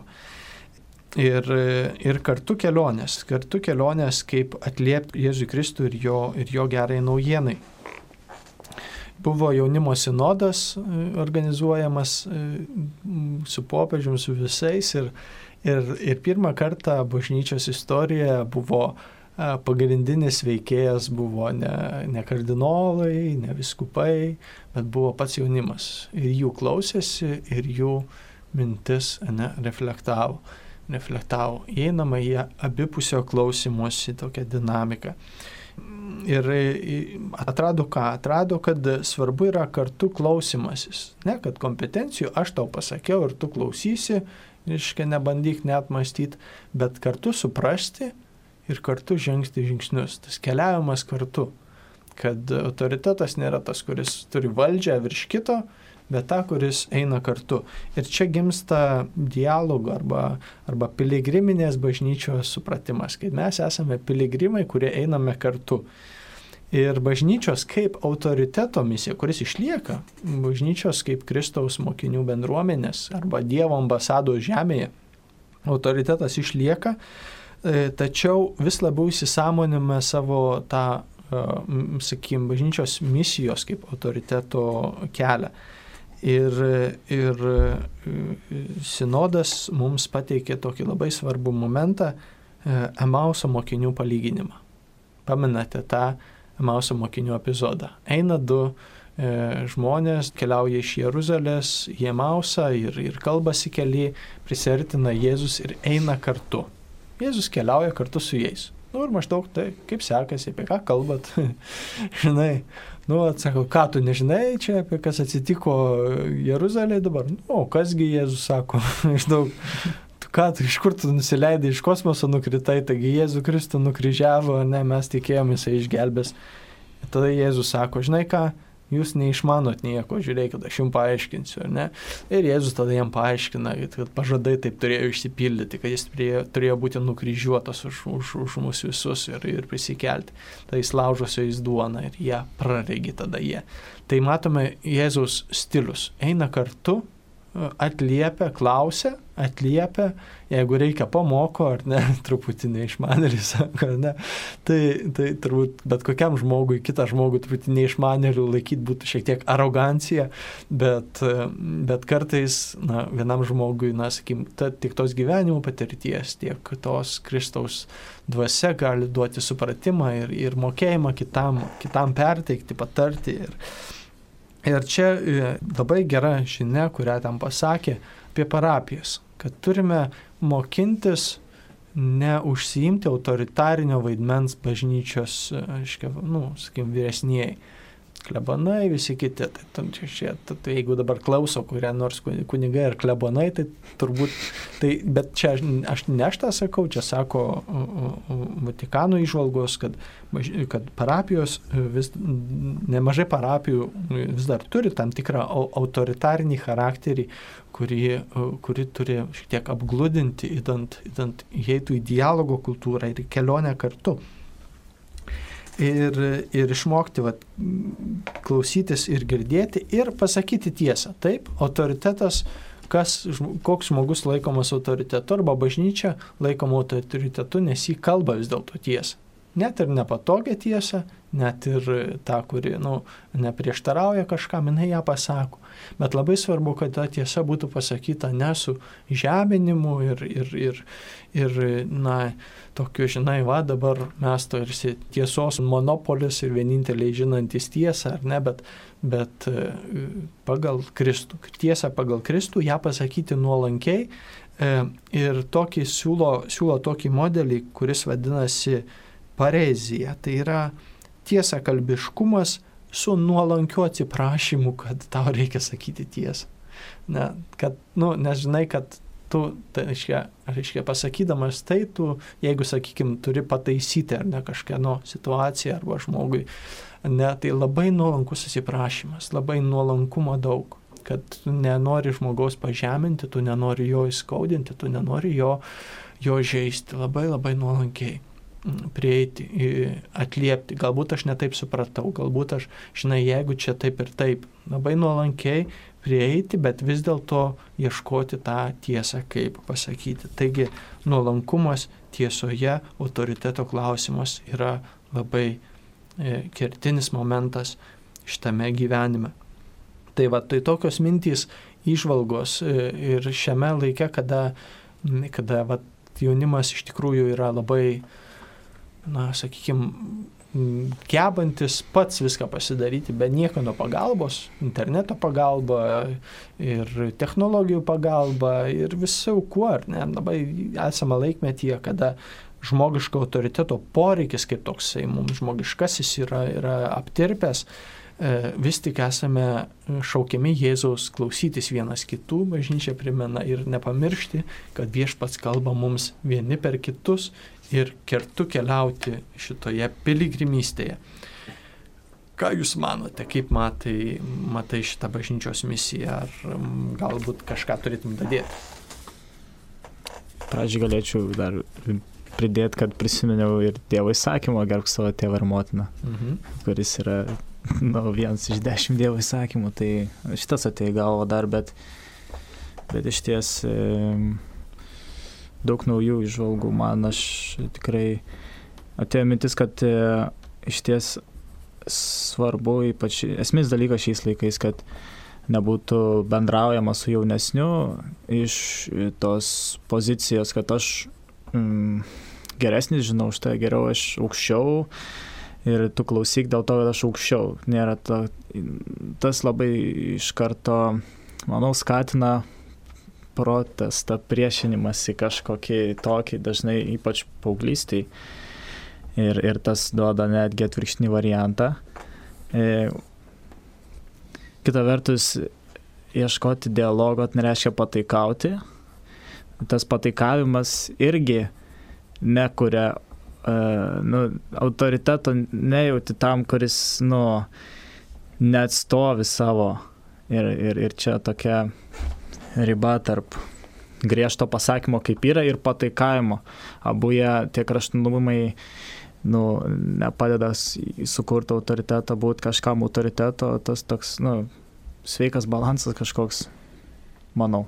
Ir kartu kelionės, kaip atliepti Jėzui Kristui ir jo gerai naujienai. Buvo jaunimo sinodas organizuojamas su popiežiumi, su visais ir pirmą kartą bažnyčios istorijoje buvo pagrindinis veikėjas buvo ne kardinolai, ne viskupai, bet buvo pats jaunimas. Ir jų klausėsi ir jų mintis reflektavo. Įeinama į abipusio klausymosi tokią dinamiką. Ir atrado ką? Atrado, kad svarbu yra kartu klausimasis. Ne, kad kompetencijų aš tau pasakiau ir tu klausysi, reiškia, nebandyk net mąstyti, bet kartu suprasti ir kartu žengti žingsnius. Tas keliavimas kartu. Kad autoritetas nėra tas, kuris turi valdžią virš kito, bet ta, kuris eina kartu. Ir čia gimsta dialogo arba piligriminės bažnyčios supratimas, kad mes esame piligrimai, kurie einame kartu. Ir bažnyčios kaip autoriteto misija, kuris išlieka, bažnyčios kaip Kristaus mokinių bendruomenės arba Dievo ambasados žemėje, autoritetas išlieka, tačiau vis labiau įsisąmonime savo tą, sakykime, bažnyčios misijos kaip autoriteto kelią. Ir sinodas mums pateikė tokį labai svarbų momentą, Emauso mokinių palyginimą. Pamenate tą Emauso mokinių epizodą. Eina du žmonės, keliauja iš Jeruzalės į Emausą ir kalbasi keli, prisiartina Jėzus ir eina kartu. Jėzus keliauja kartu su jais. Ir maždaug tai, kaip sekasi, apie ką kalbat, žinai. Atsakau, ką tu nežinai čia, apie kas atsitiko Jeruzalėje dabar? Kasgi Jėzus sako, maždaug, iš kur tu nusileidai, iš kosmoso nukritai, taigi Jėzų Kristų nukryžiavo, ne, mes tikėjomės, jis išgelbės. Ir tada Jėzus sako, žinai ką, jūs neišmanot nieko, žiūrėkit, aš jums paaiškinsiu, ar ne? Ir Jėzus tada jam paaiškina, kad pažadai taip turėjo išsipildyti, kad jis turėjo būti nukryžiuotas už mus visus ir prisikelti. Tai jis laužosi jis duoną ir ją praregi tada jie. Tai matome Jėzaus stilius. Eina kartu, atliepia, klausia, atliepia, jeigu reikia pamoko, ar ne, truputį neišmanėlis, ar ne, tai turbūt bet kokiam žmogui, kitą žmogų truputį neišmanėlių laikyti būtų šiek tiek arogancija, bet kartais, vienam žmogui, sakykim, tiek tos gyvenimo patirties, tiek tos Kristaus dvasia gali duoti supratimą ir mokėjimą kitam perteikti, patarti. Ir čia labai gera žinia, kurią tam pasakė apie parapijas, kad turime mokintis neužsiimti autoritarinio vaidmens bažnyčios, sakykim, vyresnieji. Klebonai, visi kiti. Tai jeigu dabar klauso kurie nors kunigai ar klebonai, tai turbūt, bet čia aš ne aš tą sakau, čia sako Vatikano įžvalgos, kad parapijos, nemažai parapijų vis dar turi tam tikrą autoritarinį charakterį, kuri turi šiek tiek apgludinti, idant įeitų į dialogo kultūrą ir kelionę kartu. Ir išmokti klausytis ir girdėti ir pasakyti tiesą. Taip, autoritetas, koks žmogus laikomas autoritetu arba bažnyčia laikoma autoritetu, nes jį kalba vis dėlto tiesą. Net ir nepatogią tiesą, net ir tą, kuri neprieštarauja kažkam, jinai ją pasako. Bet labai svarbu, kad ta tiesa būtų pasakyta ne su žeminimu ir tokiu, žinai, dabar mes tarsi tiesos monopolis ir vieninteliai žinantys tiesą, ar ne, bet pagal Kristų. Tiesą pagal Kristų, ją pasakyti nuolankiai ir tokį siūlo tokį modelį, kuris vadinasi parezija. Tai yra tiesa kalbiškumas su nuolankiu atsiprašymu, kad tau reikia sakyti tiesą. Nes žinai, kad tu, reiškia, pasakydamas tai, tu, jeigu, sakykime, turi pataisyti ar ne kažkieno situaciją arba žmogui, tai labai nuolankus atsiprašymas, labai nuolankumo daug, kad tu nenori žmogaus pažeminti, tu nenori jo įskaudinti, tu nenori jo žeisti, labai labai nuolankiai prieiti, atliepti. Galbūt aš netaip supratau, galbūt aš, žinai, jeigu čia taip ir taip, labai nuolankiai prieiti, bet vis dėlto ieškoti tą tiesą, kaip pasakyti. Taigi, nuolankumas tiesoje, autoriteto klausimas yra labai kertinis momentas šitame gyvenime. Tai tokios mintys, įžvalgos ir šiame laike, kada jaunimas iš tikrųjų yra labai, sakykime, gebantis pats viską pasidaryti, be niekieno pagalbos, interneto pagalba ir technologijų pagalba ir visų kuo, ar ne, labai esame laikmetyje, kada žmogiško autoriteto poreikis kaip toksai mums žmogiškasis yra aptirpęs, vis tik esame šaukiami Jėzaus klausytis vienas kitų, bažnyčia primena, ir nepamiršti, kad Viešpats kalba mums vieni per kitus ir kartu keliauti šitoje piligrimystėje. Ką Jūs manote, kaip matai šitą bažnyčios misiją, ar galbūt kažką turėtum dadėti? Pradžiai galėčiau dar pridėti, kad prisiminiau ir Dievo įsakymą, gerbk savo tėvą ir motiną, kuris yra vienas iš 10 Dievo įsakymų, tai šitas atėjo į galvą dar, bet iš ties daug naujų įžvalgų man, aš tikrai atėjo mintis, kad iš ties svarbu, ypač esminis dalykas šiais laikais, kad nebūtų bendraujama su jaunesniu iš tos pozicijos, kad aš geresnis žinau už tai, geriau aš aukščiau ir tu klausyk dėl to, kad aš aukščiau. Nėra tas labai iš karto, manau, skatina protestą, priešinimąsi kažkokį tokį, dažnai ypač paauglystėj. Ir tas duoda netgi atvirkštinį variantą. Kita vertus, ieškoti dialogo nereiškia pataikauti. Tas pataikavimas irgi nekuria autoriteto, nejauti tam, kuris neatstovi savo. Ir čia tokia riba tarp griežto pasakymo, kaip yra, ir pataikavimo. Abu jie tie kraštutinumai nepadeda sukurti autoritetą, būti kažkam autoriteto, tas toks, sveikas balansas kažkoks, manau.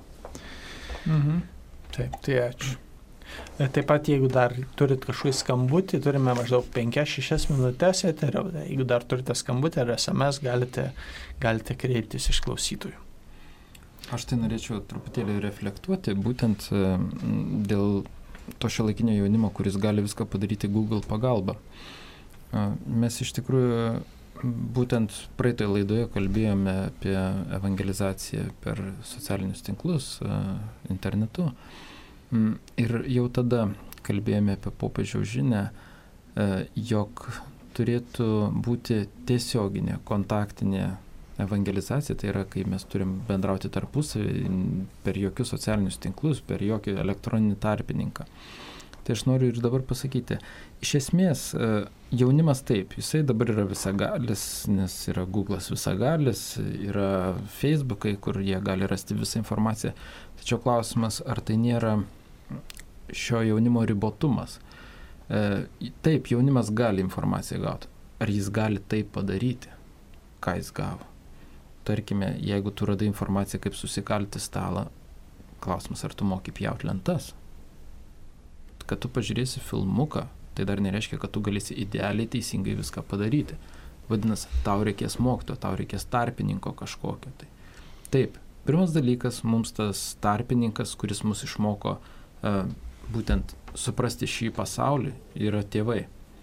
Taip, tai ačiū. Taip pat, jeigu dar turit kažkokį skambutį, turime maždaug 5-6 minutės eterio, jeigu dar turite skambutį ar SMS, galite kreiptis iš klausytojų. Aš tai norėčiau truputėlį reflektuoti, būtent dėl to šiuolaikinio jaunimo, kuris gali viską padaryti Google pagalba. Mes iš tikrųjų būtent praeitoje laidoje kalbėjome apie evangelizaciją per socialinius tinklus, internetu. Ir jau tada kalbėjome apie popiežiaus žinią, jog turėtų būti tiesioginė, kontaktinė evangelizacija, tai yra, kai mes turim bendrauti tarpusavį per jokius socialinius tinklus, per jokį elektroninį tarpininką. Tai aš noriu ir dabar pasakyti, iš esmės jaunimas taip, jisai dabar yra visagalis, nes yra Google'as visagalis, yra Facebook'ai, kur jie gali rasti visą informaciją. Tačiau klausimas, ar tai nėra šio jaunimo ribotumas? Taip, jaunimas gali informaciją gauti. Ar jis gali tai padaryti? Ką jis gavo? Tarkime, jeigu tu radai informaciją, kaip susikalti stalą, klausimas, ar tu moki pjauti lentas? Kad tu pažiūrėsi filmuką, tai dar nereiškia, kad tu galėsi idealiai teisingai viską padaryti. Vadinasi, tau reikės mokytojo, tau reikės tarpininko kažkokio. Taip, pirmas dalykas, mums tas tarpininkas, kuris mus išmoko būtent suprasti šį pasaulį, yra tėvai.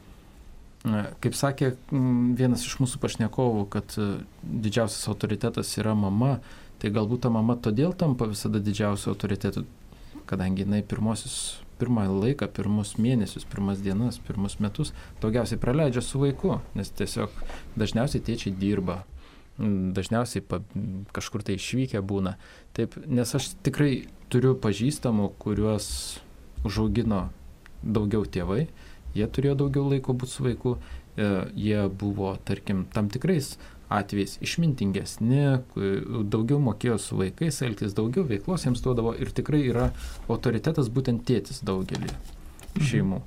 Kaip sakė vienas iš mūsų pašnekovų, kad didžiausias autoritetas yra mama, tai galbūt ta mama todėl tampa visada didžiausiu autoritetu, kadangi jinai pirmą laiką, pirmus mėnesius, pirmas dienas, pirmus metus daugiausiai praleidžia su vaiku, nes tiesiog dažniausiai tėčiai dirba, dažniausiai kažkur tai išvykę būna. Taip, nes aš tikrai turiu pažįstamų, kuriuos užaugino daugiau tėvai, jie turėjo daugiau laiko būti su vaiku, jie buvo, tarkim, tam tikrais atvejais išmintingesni, daugiau mokėjo su vaikais elgtis, daugiau veiklos jiems duodavo ir tikrai yra autoritetas būtent tėtis daugelį šeimų.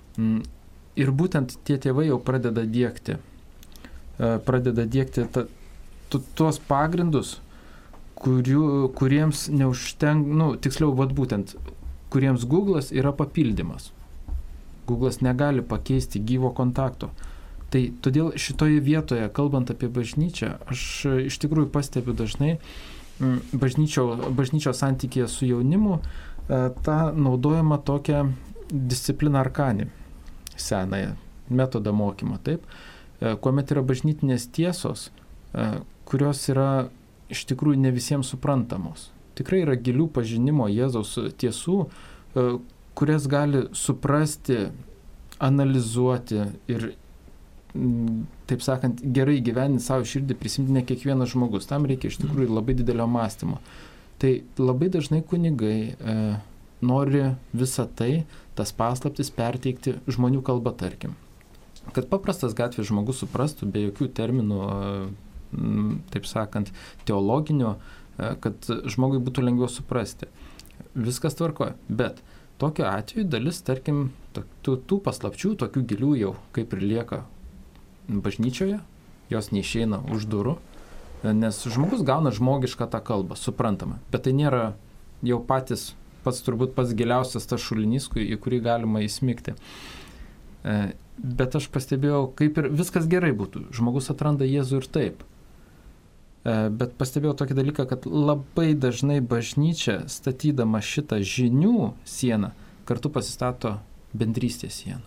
Ir būtent tie tėvai jau pradeda diegti tuos pagrindus, kuriems neužtenka, tiksliau, būtent, kuriems Google'as yra papildymas. Google'as negali pakeisti gyvo kontakto. Tai todėl šitoje vietoje, kalbant apie bažnyčią, aš iš tikrųjų pastebiu dažnai bažnyčios santykėje su jaunimu tą naudojama tokią discipliną arkanį, senąją metodą mokymo, taip, kuomet yra bažnytinės tiesos, kurios yra iš tikrųjų ne visiems suprantamos. Tikrai yra gilių pažinimo Jėzaus tiesų, kurias gali suprasti, analizuoti ir, taip sakant, gerai gyveninti savo širdį, prisimti ne kiekvienas žmogus. Tam reikia iš tikrųjų labai didelio mąstymo. Tai labai dažnai kunigai nori visą tai, tas paslaptis perteikti žmonių kalba, tarkim. Kad paprastas gatvės žmogus suprastų be jokių terminų, taip sakant, teologinių, kad žmogui būtų lengviau suprasti. Viskas tvarkoja. Bet tokiu atveju dalis, tarkim, tų paslapčių, tokių gilių jau kaip ir lieka bažnyčioje, jos neišeina už durų, nes žmogus gauna žmogišką tą kalbą, suprantamą. Bet tai nėra jau pats turbūt pats giliausias tas šulinys, į kurį galima įsmigti. Bet aš pastebėjau, kaip ir viskas gerai būtų. Žmogus atranda Jėzų ir taip. Bet pastebėjau tokį dalyką, kad labai dažnai bažnyčia, statydama šitą žinių sieną, kartu pasistato bendrystės sieną.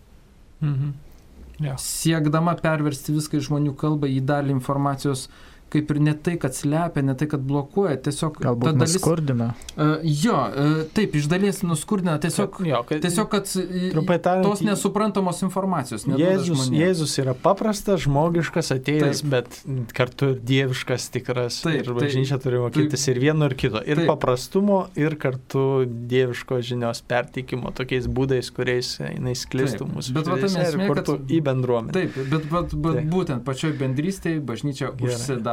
Siekdama perversti viską į žmonių kalbą, į dalį informacijos, kaip ir ne tai, kad slepia, ne tai, kad blokuoja, tiesiog... Galbūt nuskurdina. Taip, iš dalies nuskurdina, tiesiog, kad tos nesuprantamos informacijos neduoda žmonėms. Jėzus yra paprastas, žmogiškas, atėjęs, bet kartu ir dieviškas tikras. Ir bažnyčia turi mokytis ir vieno, ir kito. Ir paprastumo, ir kartu dieviško žinios perteikimo tokiais būdais, kuriais jinai sklistų mūsų širdyse ir kartu į bendruomenę. Taip, bet būtent pačioj bendrystėje bažnyčia užsidaro.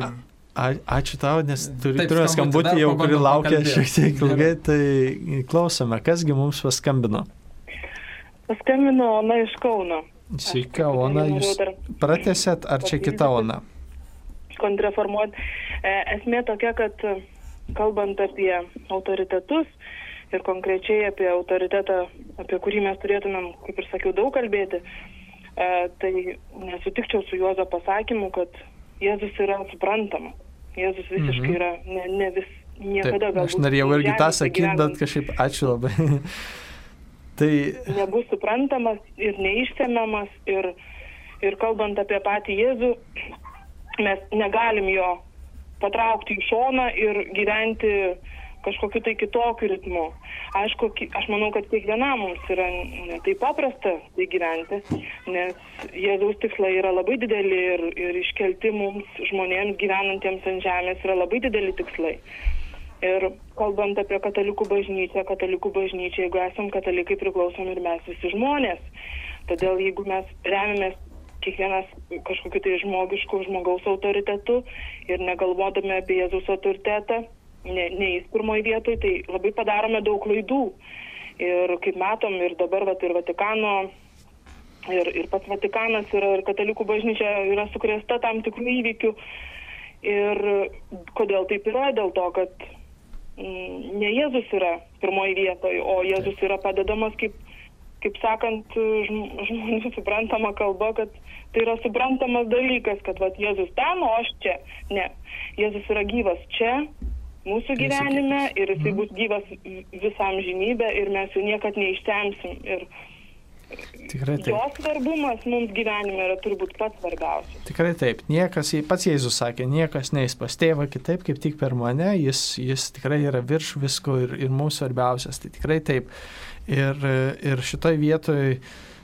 Ačiū tau, nes turime skambutį jau, kurį laukia šiek tiek ilgai, tai klausome, kasgi mums paskambino. Paskambino Ona iš Kauno. Sveika, Ona, jūs pratęsėt, ar čia kita Ona? Kontrreformuoti. Esmė tokia, kad kalbant apie autoritetus ir konkrečiai apie autoritetą, apie kurį mes turėtumėm, kaip ir sakiau, daug kalbėti, tai nesutikčiau su Juozo pasakymu, kad Jėzus yra suprantama. Jėzus visiškai yra niekada galbūt... Aš norėjau irgi tą sakyti, bet kažkaip ačiū labai. Tai... Nebus suprantamas ir neišsemiamas ir kalbant apie patį Jėzų, mes negalim jo patraukti į šoną ir gyventi kažkokiu tai kitokiu ritmu. Aišku, aš manau, kad kiekvienam mums yra ne taip paprasta tai gyventi, nes Jėzaus tikslai yra labai dideli ir iškelti mums žmonėms gyvenantiems ant žemės yra labai dideli tikslai. Ir kalbant apie katalikų bažnyčią, jeigu esam katalikai, priklausom ir mes visi žmonės. Todėl jeigu mes remiamės kiekvienas kažkokiu tai žmogaus autoritetu ir negalvodami apie Jėzaus autoritetą, ne jis pirmoje vietoje, tai labai padarome daug klaidų. Ir kaip matom, ir dabar ir Vatikano, ir pats Vatikanas, ir katalikų bažnyčia yra sukrėsta tam tikrų įvykių. Ir kodėl taip yra? Dėl to, kad ne Jėzus yra pirmoje vietoje, o Jėzus yra padedamas, kaip sakant, žmonių suprantama kalba, kad tai yra suprantamas dalykas, kad Jėzus ten, o aš čia. Ne. Jėzus yra gyvas čia, mūsų gyvenime, ir jisai bus gyvas visam žinybę ir mes jų niekad neištemsim. Ir jo svarbumas mums gyvenime yra turbūt pats svarbiausias. Tikrai taip. Pats Jėzus sakė, niekas neis pas tėvą kitaip, kaip tik per mane. Jis tikrai yra virš visko ir mums svarbiausias. Tai tikrai taip. Ir šitoj vietoj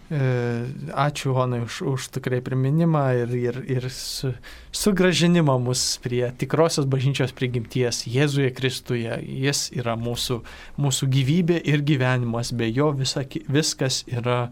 ačiū, Honai, už tikrai priminimą ir sugrąžinimą mus prie tikrosios bažnyčios prigimties Jėzuje Kristuje. Jis yra mūsų gyvybė ir gyvenimas. Be jo viskas yra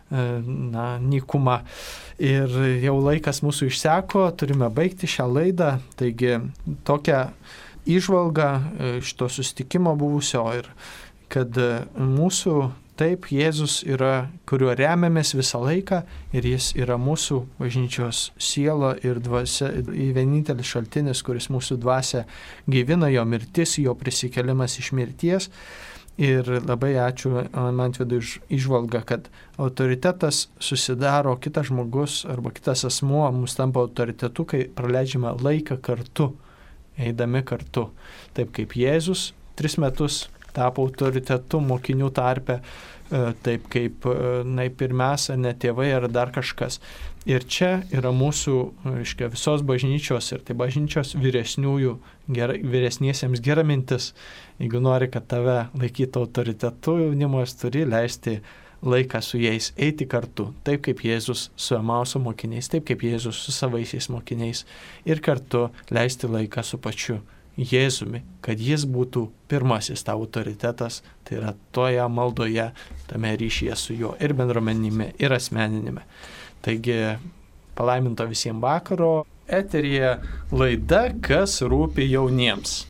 nykuma. Ir jau laikas mūsų išseko, turime baigti šią laidą. Taigi tokia įžvalga šito susitikimo buvusio ir kad mūsų taip, Jėzus yra, kuriuo remiamės visą laiką ir jis yra mūsų bažnyčios siela ir dvasia, vienintelis šaltinis, kuris mūsų dvasia gyvina, jo mirtis, jo prisikelimas iš mirties. Ir labai ačiū Mantvidui už įžvalgą, kad autoritetas susidaro, kitas žmogus arba kitas asmuo mums tampa autoritetu, kai praleidžiame laiką kartu, eidami kartu. Taip kaip Jėzus 3 metus tapo autoritetu mokinių tarpe, taip kaip ir mes, ne tėvai ar dar kažkas. Ir čia yra mūsų, reiškia, visos bažnyčios ir tai bažnyčios vyresniesiems gera mintis. Jeigu nori, kad tave laikytų autoritetu, jaunimas turi leisti laiką su jais, eiti kartu, taip kaip Jėzus su Emauso mokiniais, taip kaip Jėzus su savaisiais mokiniais ir kartu leisti laiką su pačiu Jėzumi, kad jis būtų pirmasis tavo autoritetas, tai yra toje maldoje, tame ryšyje su juo ir bendruomenime, ir asmeninime. Taigi, palaiminto visiems vakaro, eteryje laida, kas rūpi jauniems.